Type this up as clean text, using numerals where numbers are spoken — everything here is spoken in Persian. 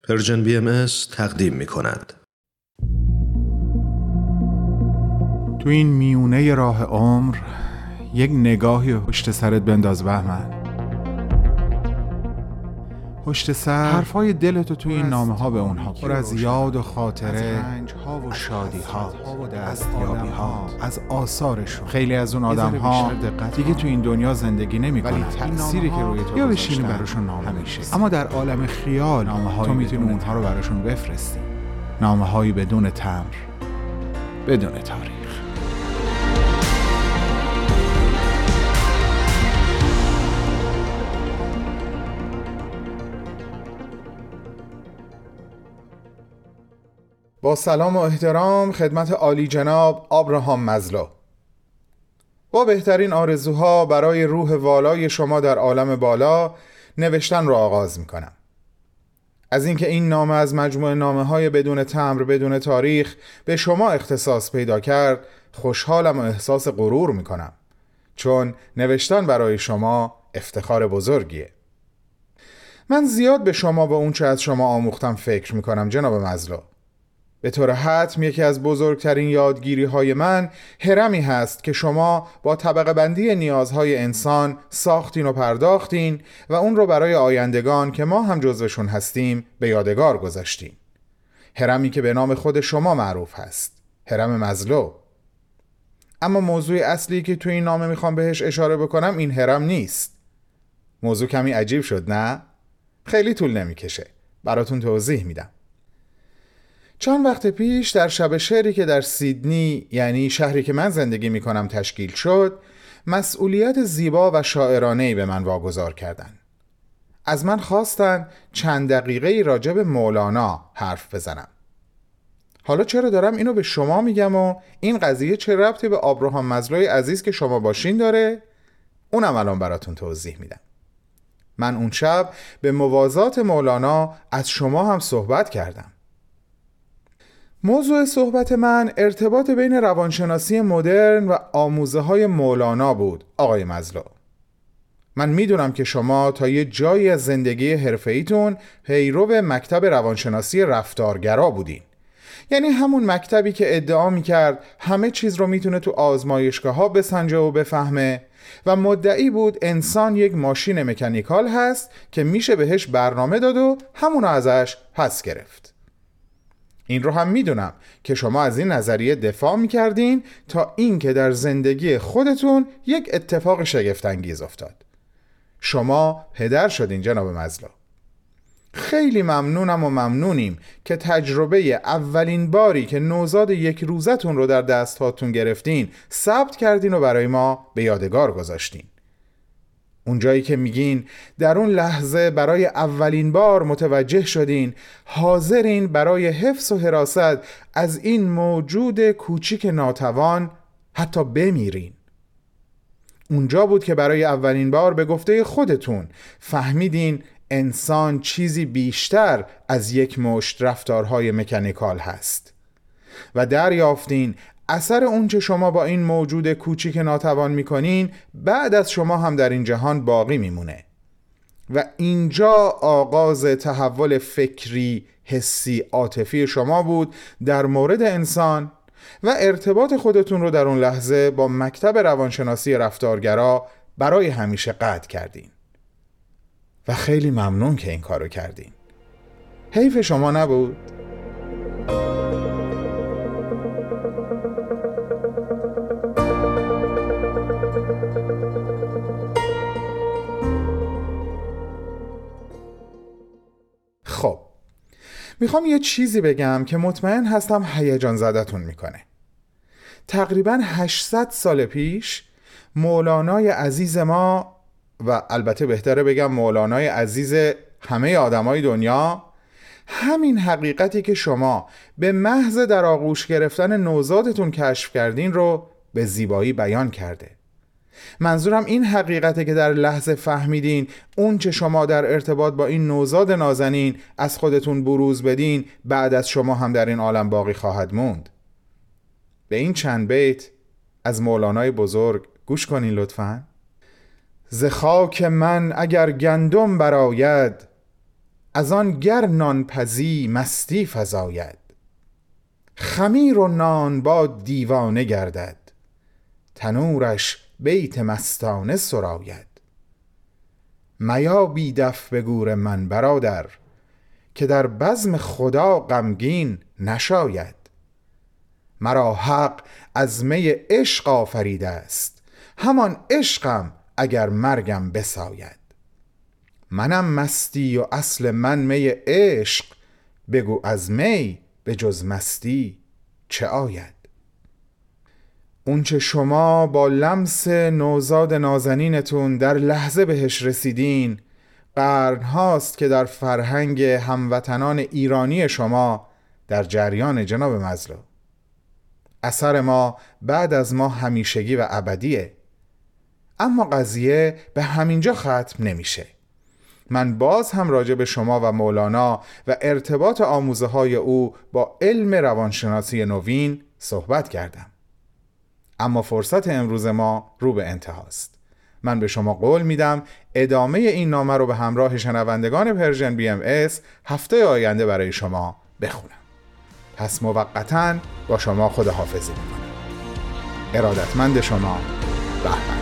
پرژن BMS تقدیم می کند. تو این میونه راه عمر یک نگاهی پشت سرت بنداز بهمن. پشت سر حرفای دلتو تو این نامه ها به اونها پر از یاد و خاطره، از رنج ها و شادی ها، از دستیابی ها، از آثارشون. خیلی از اون آدم ها دیگه تو این دنیا زندگی نمی کنن، تأثیری که روی تو یا بشینی براشون نامه میشه. اما در عالم خیال تو میتونی اونها رو براشون بفرستی. نامه هایی بدون تمر، بدون تاریخ. با سلام و احترام خدمت عالی جناب ابراهام مزلو. با بهترین آرزوها برای روح والای شما در عالم بالا نوشتن را آغاز می کنم. از اینکه این نامه از مجموعه نامه‌های بدون تمر بدون تاریخ به شما اختصاص پیدا کرد خوشحالم و احساس غرور می کنم، چون نوشتن برای شما افتخار بزرگیه. من زیاد به شما و اون چه از شما آموختم فکر می کنم جناب مزلو. به طور حتم یکی از بزرگترین یادگیری های من هرمی هست که شما با طبقه بندی نیازهای انسان ساختین و پرداختین و اون رو برای آیندگان که ما هم جزوشون هستیم به یادگار گذاشتین. هرمی که به نام خود شما معروف هست، هرم مزلو. اما موضوع اصلی که توی این نامه میخوام بهش اشاره بکنم این هرم نیست. موضوع کمی عجیب شد نه؟ خیلی طول نمیکشه، براتون توضیح میدم. چند وقت پیش در شب شعری که در سیدنی، یعنی شهری که من زندگی میکنم، تشکیل شد، مسئولیت زیبا و شاعرانه‌ای به من واگذار کردن. از من خواستن چند دقیقه راجع به مولانا حرف بزنم. حالا چرا دارم اینو به شما میگم و این قضیه چه ربطی به ابراهام مزلوی عزیز که شما باشین داره؟ اونم الان براتون توضیح میدم. من اون شب به موازات مولانا از شما هم صحبت کردم. موضوع صحبت من ارتباط بین روانشناسی مدرن و آموزه های مولانا بود آقای مزلو. من میدونم که شما تا یه جایی از زندگی حرفه‌ایتون پیرو مکتب روانشناسی رفتارگرا بودین، یعنی همون مکتبی که ادعا میکرد همه چیز رو میتونه تو آزمایشگاه ها بسنجه و بفهمه و مدعی بود انسان یک ماشین مکانیکال هست که میشه بهش برنامه داد و همونو ازش پس گرفت. این رو هم میدونم که شما از این نظریه دفاع میکردین تا این که در زندگی خودتون یک اتفاق شگفت انگیز افتاد. شما پدر شدین جناب مزلو. خیلی ممنونم و ممنونیم که تجربه اولین باری که نوزاد یک روزتون رو در دست هاتون گرفتین ثبت کردین و برای ما به یادگار گذاشتین. اونجایی که میگین در اون لحظه برای اولین بار متوجه شدین حاضرین برای حفظ و حراست از این موجود کوچیک ناتوان حتی بمیرین. اونجا بود که برای اولین بار به گفته خودتون فهمیدین انسان چیزی بیشتر از یک مشت رفتارهای مکانیکال هست و دریافتین اثر اون چه شما با این موجود کوچیک ناتوان میکنین بعد از شما هم در این جهان باقی میمونه. و اینجا آغاز تحول فکری، حسی، عاطفی شما بود در مورد انسان و ارتباط خودتون رو در اون لحظه با مکتب روانشناسی رفتارگرا برای همیشه قطع کردین. و خیلی ممنون که این کارو کردین. حیف شما نبود؟ خب میخوام یه چیزی بگم که مطمئن هستم هیجان زدتون میکنه. تقریباً 800 سال پیش مولانای عزیز ما، و البته بهتره بگم مولانای عزیز همه آدمای دنیا، همین حقیقتی که شما به محض در آغوش گرفتن نوزادتون کشف کردین رو به زیبایی بیان کرده. منظورم این حقیقته که در لحظه فهمیدین اون چه شما در ارتباط با این نوزاد نازنین از خودتون بروز بدین بعد از شما هم در این عالم باقی خواهد موند. به این چند بیت از مولانای بزرگ گوش کنین لطفاً. ز خاک من اگر گندم براید، از آن گر نانپزی مستی فزاید. خمیر و نان با دیوانه گردد، تنورش بیت مستانه سراید. میا بی دف به گور من برادر، که در بزم خدا غمگین نشاید. مرا حق از می عشق آفریده است، همان عشقم اگر مرگم بساید. منم مستی و اصل من می عشق، بگو از می به جز مستی چه آید. اونچه شما با لمس نوزاد نازنینتون در لحظه بهش رسیدین، قرنهاست که در فرهنگ هموطنان ایرانی شما در جریان جناب مظلو. اثر ما بعد از ما همیشگی و ابدیه. اما قضیه به همینجا ختم نمیشه. من باز هم راجع به شما و مولانا و ارتباط آموزه های او با علم روانشناسی نوین صحبت کردم. اما فرصت امروز ما رو به انتهاست. من به شما قول میدم ادامه این نامه رو به همراه شنوندگان پرژن BMS هفته آینده برای شما بخونم. پس موقتاً با شما خداحافظی میکنم. ارادتمند شما، بهمن.